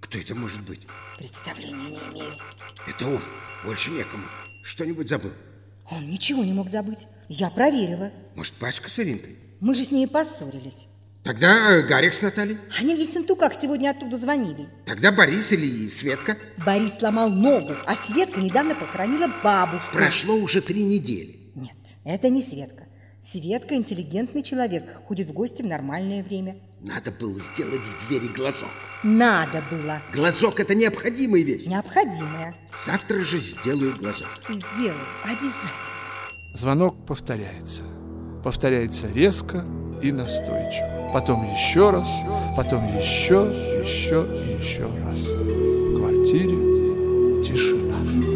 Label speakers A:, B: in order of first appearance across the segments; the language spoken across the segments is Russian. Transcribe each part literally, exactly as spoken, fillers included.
A: Кто это может быть?
B: Представления не имею.
A: Это он, больше некому. Что-нибудь забыл?
B: Он ничего не мог забыть. Я проверила.
A: Может, Пашка с Иринкой?
B: Мы же с ней поссорились.
A: Тогда Гарик с Натальей?
B: Они в Ессентуках сегодня оттуда звонили.
A: Тогда Борис или Светка?
B: Борис сломал ногу, а Светка недавно похоронила бабушку.
A: Прошло уже три недели.
B: Нет, это не Светка. Светка интеллигентный человек, ходит в гости в нормальное время.
A: Надо было сделать в двери глазок.
B: Надо было.
A: Глазок – это необходимая вещь.
B: Необходимая.
A: Завтра же сделаю глазок.
B: Сделаю, обязательно.
C: Звонок повторяется. Повторяется резко и настойчиво. Потом еще раз, потом еще, еще и еще раз. В квартире тишина.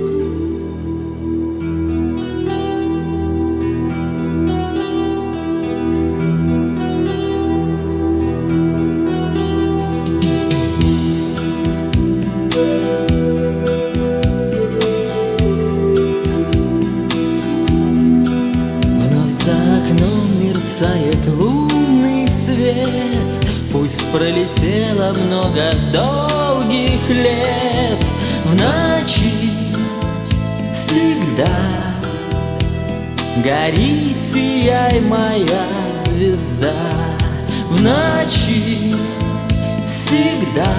D: Мерцает лунный свет, пусть пролетело много долгих лет. В ночи всегда гори, сияй, моя звезда. В ночи всегда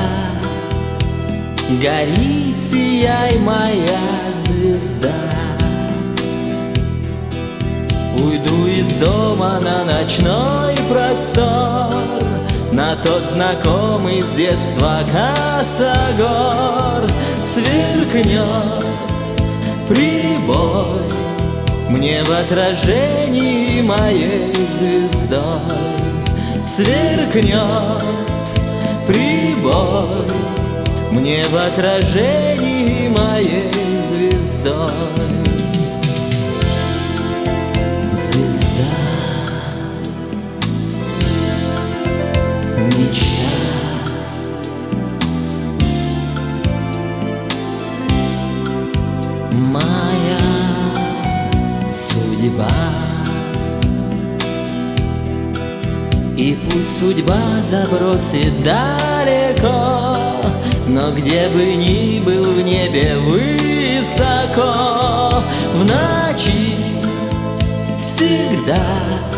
D: гори, сияй, моя звезда. Уйду из дома на ночной простор, на тот знакомый с детства косогор. Сверкнет прибой мне в отражении моей звездой. Сверкнет прибой мне в отражении моей звездой. Звезда, мечта, моя судьба. И пусть судьба забросит далеко, но где бы ни был в небе высоко, в ночи всегда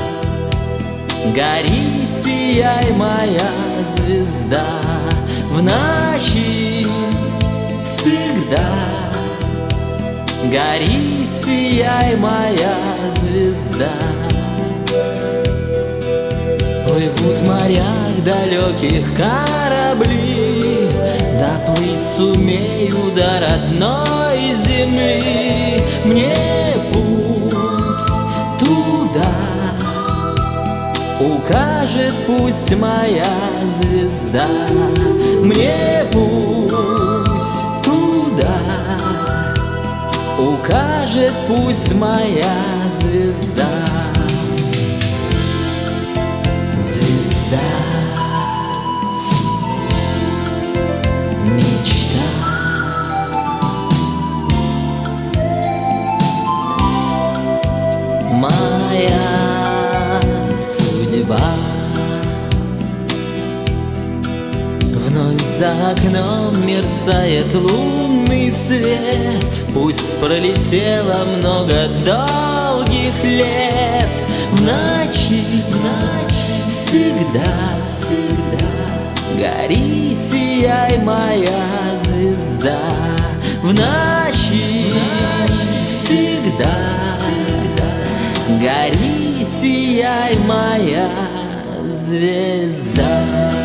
D: гори, сияй, моя звезда. В ночи всегда гори, сияй, моя звезда. Плывут в морях далеких корабли, доплыть сумею до родной земли. Мне путь туда укажет пусть моя звезда. Мне путь туда укажет пусть моя звезда. Звезда, мечта, моя судьба. Вновь за окном мерцает лунный свет, пусть пролетело много долгих лет. В ночи, в ночи всегда, всегда гори, сияй, моя звезда. В ночи, в ночи всегда, всегда гори, сияй, моя звезда.